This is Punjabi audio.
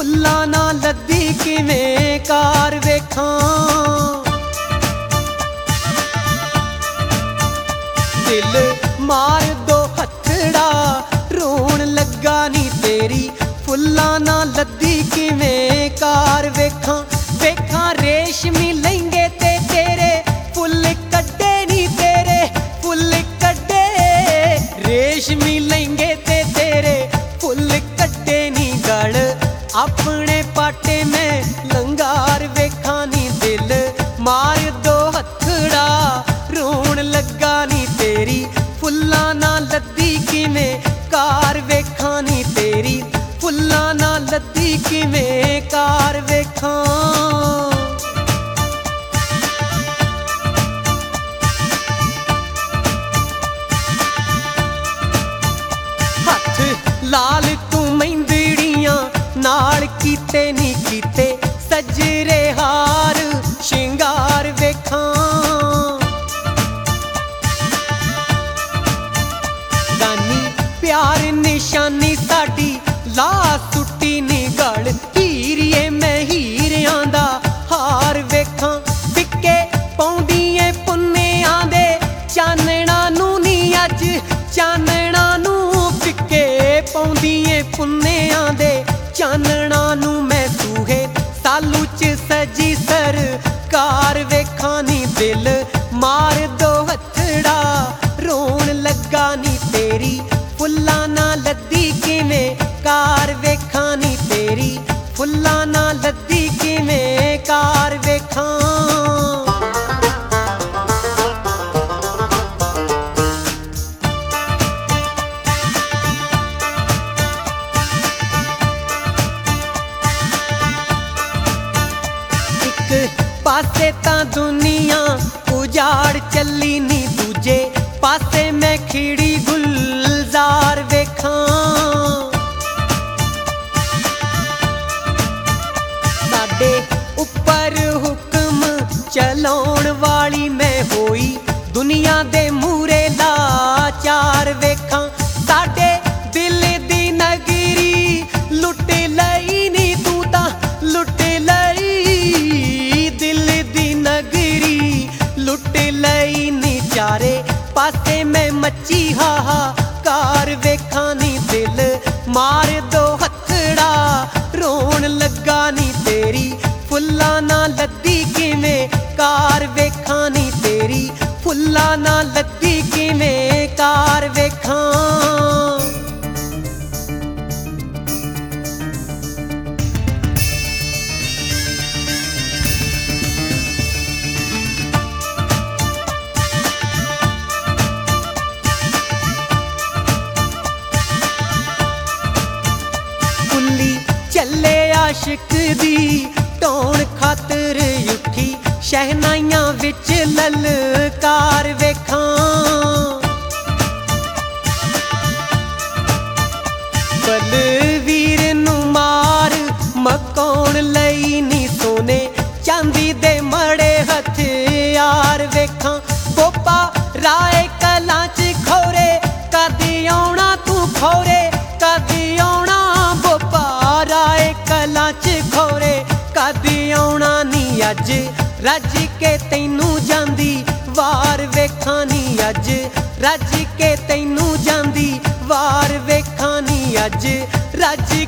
ਫੁੱਲਾਂ ਨਾਲ ਲੱਦੀ ਕਿਵੇਂ ਕਾਰ ਵੇਖਾਂ। ਦਿਲ ਮਾਰ ਦੋ ਹੱਥੜਾ ਰੋਣ ਲੱਗਾ ਨੀ ਤੇਰੀ ਫੁੱਲਾਂ ਨਾਲ ਲੱਦੀ ਕਿਵੇਂ ਕਾਰ ਵੇਖਾਂ। ਵੇਖਾਂ ਰੇਸ਼ਮੀ ਲਹਿੰਗੇ ਤੇ ਤੇਰੇ ਫੁੱਲ ਕੱਢੇ ਨੀ ਤੇਰੇ ਫੁੱਲ ਕੱਢੇ। ਰੇਸ਼ਮੀ ਲਹਿੰਗੇ ਤੇ ਤੇਰੇ ਫੁੱਲ ਕੱਢੇ ਨੀ ਗਲ ਆਪਣੇ ਪਾਟੇ ਮੈਂ ਲੰਗਾਰ ਵੇਖਾਂ ਨੀ। ਦਿਲ ਮਾਰ ਦੋ ਹੱਥੜਾ ਰੋਣ ਲੱਗਾ ਨੀ ਤੇਰੀ ਫੁੱਲਾਂ ਨਾਲ ਲੱਦੀ ਕਿਵੇਂ ਕਾਰ ਵੇਖਾਂ ਨੀ ਤੇਰੀ ਫੁੱਲਾਂ ਨਾਲ ਲੱਦੀ ਕਿਵੇਂ ਕਾਰ ਵੇਖਾਂ। ਹੱਥ ਲਾਲ ਤੂੰ ਮਹਿੰਦੜੀਆਂ ਨਾਲ ਕੀਤੇ ਨੀ ਕੀਤੇ ਸਜਰੇ ਹਾਰ ਸ਼ਿੰਗਾਰ ਵੇਖਾਂ। ਦਾਨੀ ਪਿਆਰ ਨਿਸ਼ਾਨੀ ਸਾਡੀ ਲਾ ਸੁੱਟੀ ਨੀ ਗਲ ਹੀਰੀਏ ਮੈਂ ਹੀਰਿਆਂ ਦਾ ਹਾਰ ਵੇਖਾਂ। ਫਿੱਕੇ ਪਾਉਂਦੀਏ ਪੁੰਨਿਆਂ ਦੇ ਚਾਨਣਾ ਨੂੰ ਨੀ ਅੱਜ ਚਾਨਣਾ ਨੂੰ ਫਿੱਕੇ ਪਾਉਂਦੀਏ ਪੁੰਨਿਆਂ ਦੇ ਚਾਨਣਾ ਨੂੰ ਮੈਂ ਸੂਹੇ ਸਾਲੂ ਚ ਸਜੀ ਸਰਕਾਰ ਵੇਖਾਂ ਨੀ। ਦਿਲ ਮਾਰ ਦੋ ਹੱਥੜਾ ਰੋਣ ਲੱਗਾ ਨੀ ਤੇਰੀ ਫੁੱਲਾਂ ਨਾਲ ਲੱਦੀ ਕਿਵੇਂ ਕਾਰ ਵੇਖਾਂ ਨੀ ਤੇਰੀ ਫੁੱਲਾਂ ਨਾਲ ਲੱਦੀ ਕਿਵੇਂ ਕਾਰ ਵੇਖਾਂ। ਪਾਸੇ ਤਾਂ ਦੁਨੀਆ ਉਜਾੜ ਚੱਲੀ ਨੀ ਦੂਜੇ ਪਾਸੇ ਮੈਂ ਖਿੜੀ ਗੁਲਜ਼ਾਰ ਵੇਖਾਂ। ਸਾਡੇ ਉੱਪਰ ਹੁਕਮ ਚਲਾਉਣ ਵਾਲੀ ਮੈਂ ਹੋਈ ਦੁਨੀਆ ਦੇ ਮੂਹਰੇ ਲਾਚਾਰ ਵੇਖਾਂ। ਸਾਡੇ ਦਿਲ ਦੀ ਨਗਰੀ ਲੁੱਟ ਲਈ ਨੀ ਤੂੰ ਤਾਂ ਲੁੱਟ ਲਈ ਦਿਲ ਦੀ ਨਗਰੀ ਲੁੱਟ ਲਈ ਨੀ ਚਾਰੇ ਪਾਸੇ ਮੈਂ ਮੱਚੀ ਹਾਹਾਕਾਰ ਵੇਖਾਂ ਨੀ। ਦਿਲ ਮਾਰ ਦੋ ਹੱਥੜਾ ਰੋਣ ਲੱਗਾ ਨੀ ਤੇਰੀ ਫੁੱਲਾਂ ਨਾਲ ਲੱਦੀ ਕਿਵੇਂ ਕਾਰ ਵੇਖਾਂ ਨੀ ਤੇਰੀ ਫੁੱਲਾਂ ਨਾਲ ਲੱਦੀ ਕਿਵੇਂ ਕਾਰ ਵੇਖਾਂ। ਚੱਲੇ ਆਸ਼ਿਕ ਦੀ ਢੋਣ ਖਾਤਰ ਉੱਠੀ ਸ਼ਹਿਨਾਈਆਂ ਵਿੱਚ ਲਲਕਾਰ ਵੇਖਾਂ। ਬਲਵੀਰ ਨੂੰ ਮਾਰ ਮਕਾਉਣ ਲਈ ਨੀ ਸੋਨੇ ਚਾਂਦੀ ਦੇ ਮੜੇ ਹਥਿਆਰ ਵੇਖਾਂ। ਬੋਪਾ ਰਾਏ ਕਲਾਂ ਚ ਖੋਰੇ ਕਦ ਆਉਣਾ ਤੂੰ ਖੋਰੇ ਕਦ ਆਉਣਾ ਬੋਪਾ ਰਾਏ ਕਲਾਂ ਚ ਖੋਰੇ ਕਦ ਆਉਣਾ ਨੀ ਅੱਜ ਰੱਜ ਕੇ ਤੈਨੂੰ ਜਾਂਦੀ ਵਾਰ ਵੇਖਾਂ ਨੀ ਅੱਜ ਰੱਜ ਕੇ ਤੈਨੂੰ ਜਾਂਦੀ ਵਾਰ ਵੇਖਾਂ ਨੀ ਅੱਜ ਰੱਜ